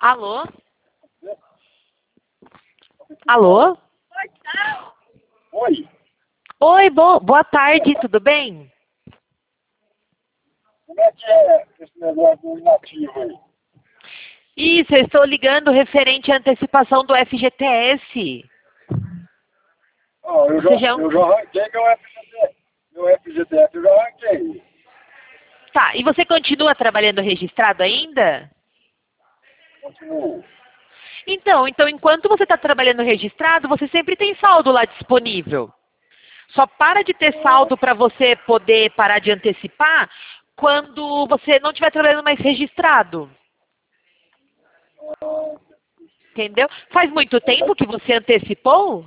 Alô? Alô? Oi, Oi, boa tarde, tudo bem? como é que é esse negócio do inativo aí? Isso, eu estou ligando referente à antecipação do FGTS. Ó, Você já... eu já arranquei meu FGTS, eu já arranquei. Tá, e você continua trabalhando registrado ainda? Continuo. Então, enquanto você está trabalhando registrado, você sempre tem saldo lá disponível. Só para de ter saldo para você poder parar de antecipar quando você não estiver trabalhando mais registrado. Entendeu? Faz muito tempo que você antecipou?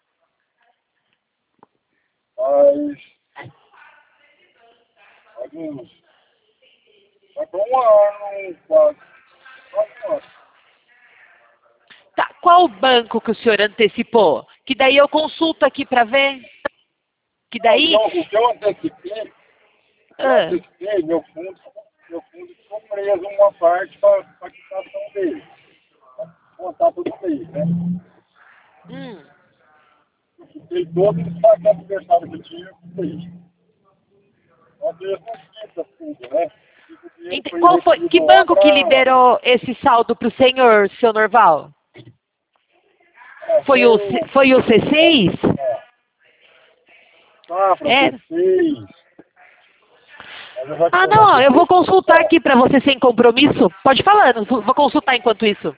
Faz uns... Vai para um ano, quase um ano. Tá, qual banco que o senhor antecipou? Que daí eu consulto aqui para ver. Que daí... O que eu antecipei, Ah, meu fundo ficou preso uma parte para a quitação dele. Pra contar todo mês, né? hum. Eu fiquei todo os pagos aniversário que tinha, eu fiquei. Às vezes não quita tudo, né? Fica o dinheiro Qual foi? Que retido lá banco que para... liberou esse saldo para o senhor, seu Norval? Foi o, foi o C6? Safra, É. C6. Mas eu já Ah, tinha não, eu vou C6. consultar aqui para você sem compromisso. Pode falar, vou consultar enquanto isso.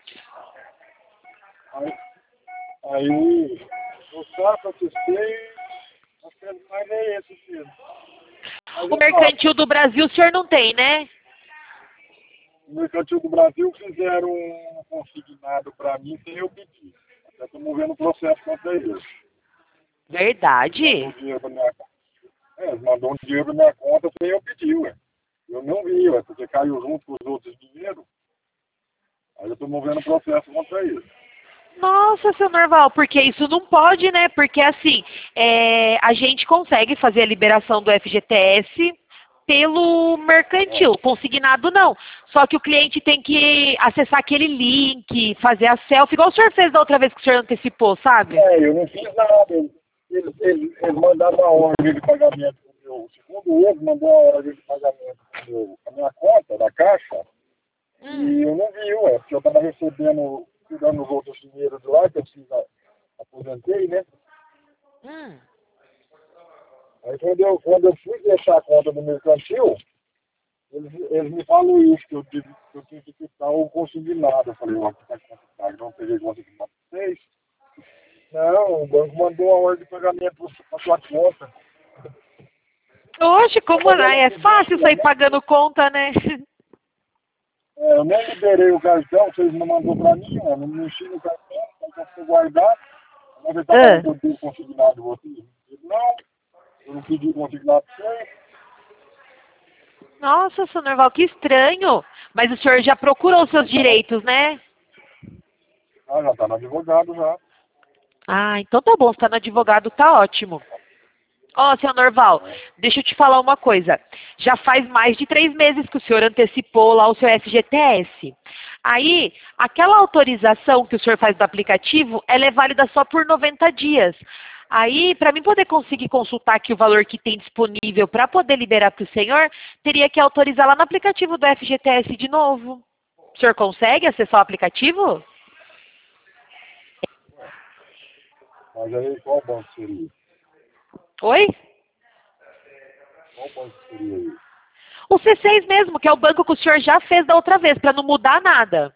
Aí o Safra, C6, acho que mais é esse mesmo. Mas O é Safra. mercantil do Brasil o senhor não tem, né? No Mercantil do Brasil fizeram um consignado para mim sem eu pedir. Já estou movendo o processo contra eles. Mandou Verdade? dinheiro para minha conta. Mandou um dinheiro para minha conta sem eu pedir, ué. Eu não vi, ué, porque caiu junto com os outros dinheiro. Aí eu estou movendo o processo contra eles. Nossa, seu Norval, porque isso não pode, né? Porque assim, a gente consegue fazer a liberação do FGTS pelo mercantil, consignado não. Só que o cliente tem que acessar aquele link, fazer a selfie, igual o senhor fez da outra vez que o senhor antecipou, sabe? Eu não fiz nada. Eles mandaram uma ordem de pagamento pro meu. Segundo eles, mandou uma ordem de pagamento pra minha conta da Caixa. Hum, E eu não vi, ué, porque eu estava recebendo, cuidando dos outros dinheiros de lá, que eu aposentei, né? hum. Aí quando eu fui deixar a conta do mercantil, eles me falaram isso, que eu tinha que quitar o consignado. Eu falei, ó, que tá consignado, não peguei consignado pra vocês. Não, o banco mandou a ordem de pagamento para sua conta. Oxe, como Mas não? ela É fácil sair podia, pagando conta, né? eu nem liberei o cartão, vocês não mandou para mim, eu não mexi no cartão, o cartão ficou guardado. Mas ele está falando Ah. que eu tenho consignado vocês. Eu disse, não, eu não pedi consignado para vocês. Nossa, seu Norval, que estranho. Mas o senhor já procurou os seus direitos, né? Já está no advogado já. Ah, então tá bom, você tá no advogado, tá ótimo. Ó, seu Norval, deixa eu te falar uma coisa. Já faz mais de 3 meses que o senhor antecipou lá o seu FGTS. Aí, aquela autorização que o senhor faz do aplicativo, ela é válida só por 90 dias. Aí, para mim poder conseguir consultar aqui o valor que tem disponível para poder liberar para o senhor, teria que autorizar lá no aplicativo do FGTS de novo. O senhor consegue acessar o aplicativo? Mas aí qual banco seria? Oi? Qual banco seria aí? O C6 mesmo, que é o banco que o senhor já fez da outra vez, para não mudar nada.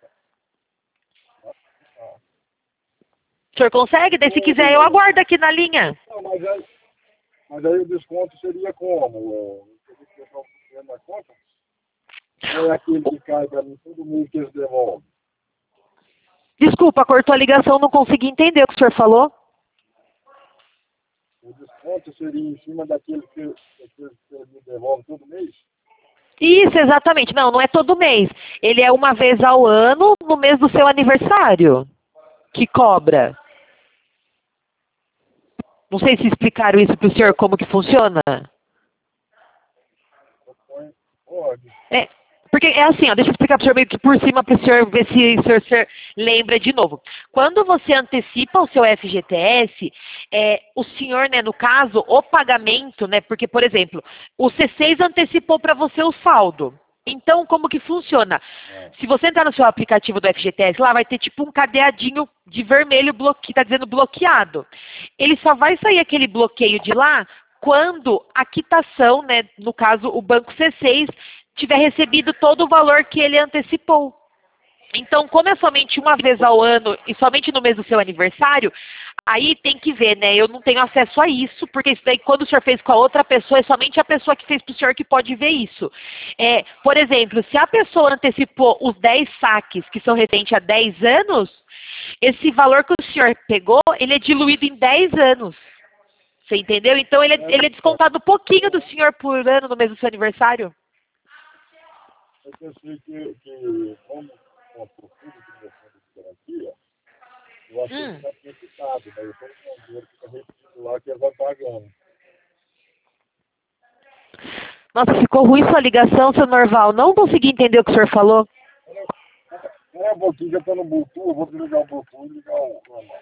O senhor consegue? Daí se quiser eu Beleza. aguardo aqui na linha. Não, mas aí o desconto seria como? Eu teria que deixar o dinheiro na conta? Ou é aquele que cai para mim todo mês que eles devolvem? Desculpa, cortou a ligação, não consegui entender o que o senhor falou. O desconto seria em cima daquele que eles me devolvem todo mês? Isso, exatamente. Não, não é todo mês. Ele é uma vez ao ano, no mês do seu aniversário, que cobra. Não sei se explicaram isso para o senhor como que funciona. Pode. É, porque é assim, ó, deixa eu explicar para o senhor meio que por cima para o senhor ver se o senhor lembra de novo. Quando você antecipa o seu FGTS, o senhor, né, no caso, o pagamento, né, porque, por exemplo, o C6 antecipou para você o saldo. Então, como que funciona? Se você entrar no seu aplicativo do FGTS, lá vai ter tipo um cadeadinho de vermelho que está dizendo bloqueado. Ele só vai sair aquele bloqueio de lá quando a quitação, né, no caso o banco C6, tiver recebido todo o valor que ele antecipou. Então, como é somente uma vez ao ano e somente no mês do seu aniversário, aí tem que ver, né? Eu não tenho acesso a isso, porque isso daí, quando o senhor fez com a outra pessoa, é somente a pessoa que fez para o senhor que pode ver isso. Por exemplo, se a pessoa antecipou os 10 saques, que são referentes a 10 anos, esse valor que o senhor pegou, ele é diluído em 10 anos. Você entendeu? Então, ele é descontado um pouquinho do senhor por ano no mês do seu aniversário. Eu pensei que como comprou tudo do meu fundo de garantia, eu achei que já tinha quitado, mas eu estou com o dinheiro que está retido lá que ele vai pagando. Nossa, ficou ruim sua ligação, seu Norval. Não consegui entender o que o senhor falou. Espera um pouquinho que eu estou no Bluetooth, eu vou desligar o Bluetooth e ligar o normal.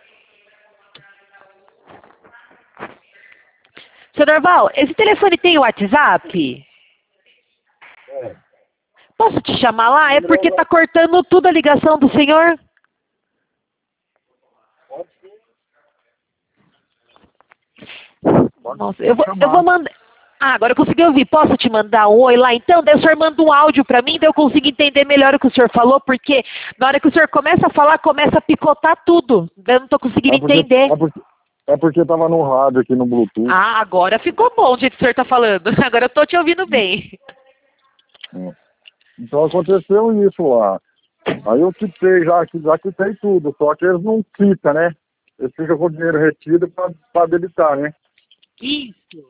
Seu Norval, esse telefone tem WhatsApp? É, Posso te chamar lá? É porque número tá cortando tudo a ligação do senhor. pode sim, Nossa, eu chamar. vou mandar. Ah, agora eu consegui ouvir. Posso te mandar um oi lá então? Daí o senhor manda um áudio pra mim, daí eu consigo entender melhor o que o senhor falou, porque na hora que o senhor começa a falar, começa a picotar tudo. Daí eu não tô conseguindo entender. É porque tava no rádio aqui no Bluetooth. Ah, agora ficou bom o jeito que o senhor tá falando. Agora eu tô te ouvindo bem. Então aconteceu isso lá. Aí eu quitei, já quitei tudo, só que eles não quitam, né? Eles ficam com o dinheiro retido para debitar, né? Isso.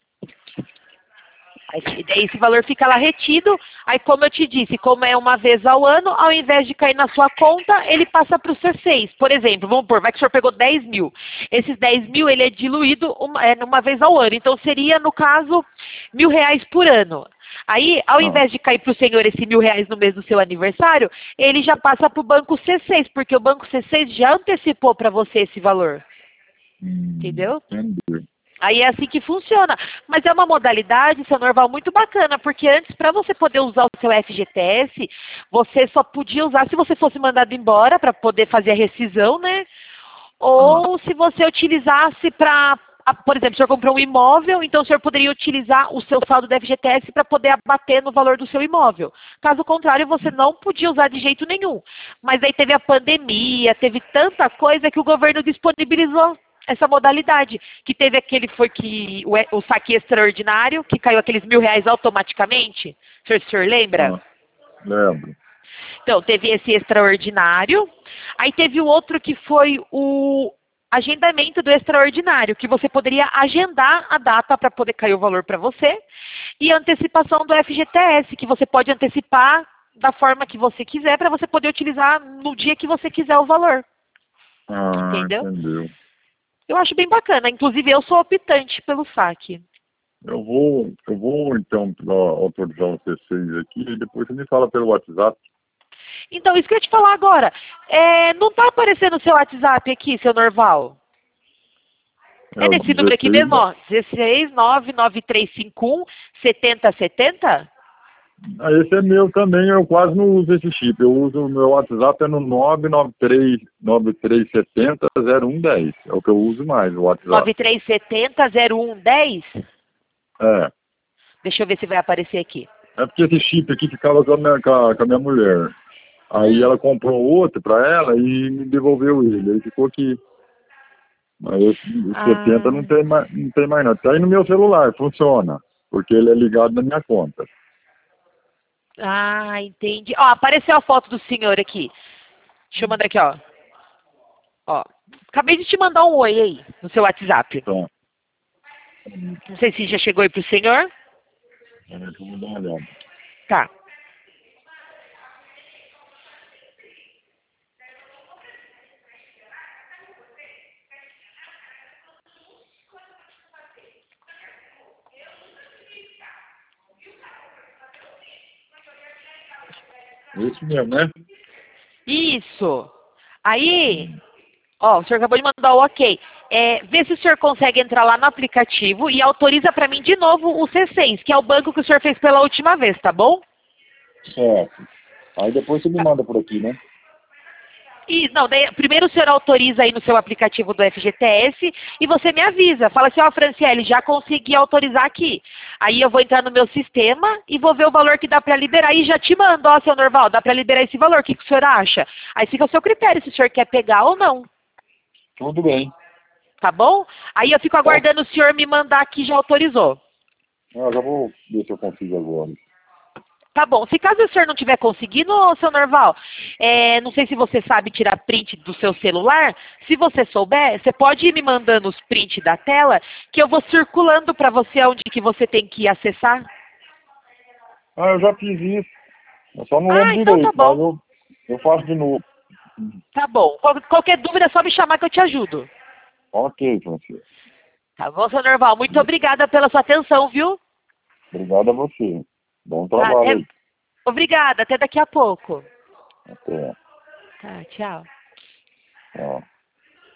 Daí esse valor fica lá retido, aí como eu te disse, como é uma vez ao ano, ao invés de cair na sua conta, ele passa para o C6. Por exemplo, vamos pôr, vai que o senhor pegou 10 mil. Esses 10 mil, ele é diluído uma vez ao ano. Então seria, no caso, R$ 1.000 por ano. Aí, ao invés de cair para o senhor esse R$ 1.000 no mês do seu aniversário, ele já passa para o banco C6, porque o banco C6 já antecipou para você esse valor. Entendeu? Entendi. Aí é assim que funciona. Mas é uma modalidade, seu Norval, muito bacana, porque antes, para você poder usar o seu FGTS, você só podia usar se você fosse mandado embora para poder fazer a rescisão, né? Ou se você utilizasse para, por exemplo, o senhor comprou um imóvel, então o senhor poderia utilizar o seu saldo do FGTS para poder abater no valor do seu imóvel. Caso contrário, você não podia usar de jeito nenhum. Mas aí teve a pandemia, teve tanta coisa que o governo disponibilizou essa modalidade, que teve o saque extraordinário, que caiu aqueles R$ 1.000 automaticamente. O senhor lembra? Lembro. Então, teve esse extraordinário. Aí teve o outro que foi o agendamento do extraordinário, que você poderia agendar a data para poder cair o valor para você. E a antecipação do FGTS, que você pode antecipar da forma que você quiser, para você poder utilizar no dia que você quiser o valor. Entendeu? Entendeu. Eu acho bem bacana. Inclusive, eu sou optante pelo saque. Eu vou então autorizar o C6 aqui e depois você me fala pelo WhatsApp. Então, isso que eu ia te falar agora. Não está aparecendo o seu WhatsApp aqui, seu Norval? É nesse número aqui mesmo, ó. 16 99351 7070? Esse é meu também, eu quase não uso esse chip. Eu uso o meu WhatsApp é no 993-9370-0110. É o que eu uso mais, o WhatsApp. 9370-0110? É. Deixa eu ver se vai aparecer aqui. É porque esse chip aqui ficava com a minha mulher. Aí ela comprou outro pra ela e me devolveu ele. Aí ficou aqui. Mas esse 70 não tem mais não. Tá aí no meu celular, funciona. Porque ele é ligado na minha conta. Ah, entendi. Ó, apareceu a foto do senhor aqui. Deixa eu mandar aqui, ó. Ó, acabei de te mandar um oi aí no seu WhatsApp. Tá. Não sei se já chegou aí pro senhor. Deixa eu dar uma olhada. Tá. Isso mesmo, né? Isso. Aí, ó, o senhor acabou de mandar o ok. Vê se o senhor consegue entrar lá no aplicativo e autoriza para mim de novo o C6, que é o banco que o senhor fez pela última vez, tá bom? Certo. Aí depois você me manda por aqui, né? E, não, daí, primeiro o senhor autoriza aí no seu aplicativo do FGTS e você me avisa. Fala assim, ó, Franciele, já consegui autorizar aqui. Aí eu vou entrar no meu sistema e vou ver o valor que dá para liberar e já te mando, ó, seu Norval, dá para liberar esse valor, o que o senhor acha? Aí fica ao seu critério se o senhor quer pegar ou não, Tudo bem. tá bom? Aí eu fico Tá. aguardando o senhor me mandar que já autorizou. Eu já vou ver se eu consigo agora. Tá bom. Se caso o senhor não tiver conseguindo, ô, seu Norval, não sei se você sabe tirar print do seu celular. Se você souber, você pode ir me mandando os prints da tela, que eu vou circulando para você onde que você tem que acessar. Ah, eu já fiz isso. Eu só não Ah, lembro então tá direito, mas bom. eu faço de novo. Tá bom. Qualquer dúvida é só me chamar que eu te ajudo. Ok, Francisco. Tá bom, seu Norval? Muito obrigada pela sua atenção, viu? Obrigado a você. Bom Tá, trabalho aí. obrigada. Até daqui a pouco. Até. Tá, tchau. Tchau.